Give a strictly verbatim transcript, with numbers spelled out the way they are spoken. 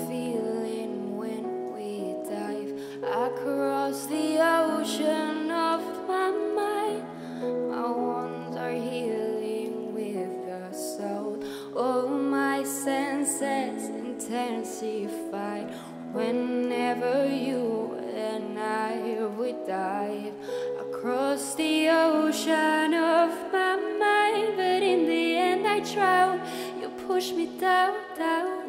feeling when we dive across the ocean of my mind. My wounds are healing with the soul. All my senses intensified whenever you and I would dive across the ocean of my mind. But in the end I drown. You push me down, down.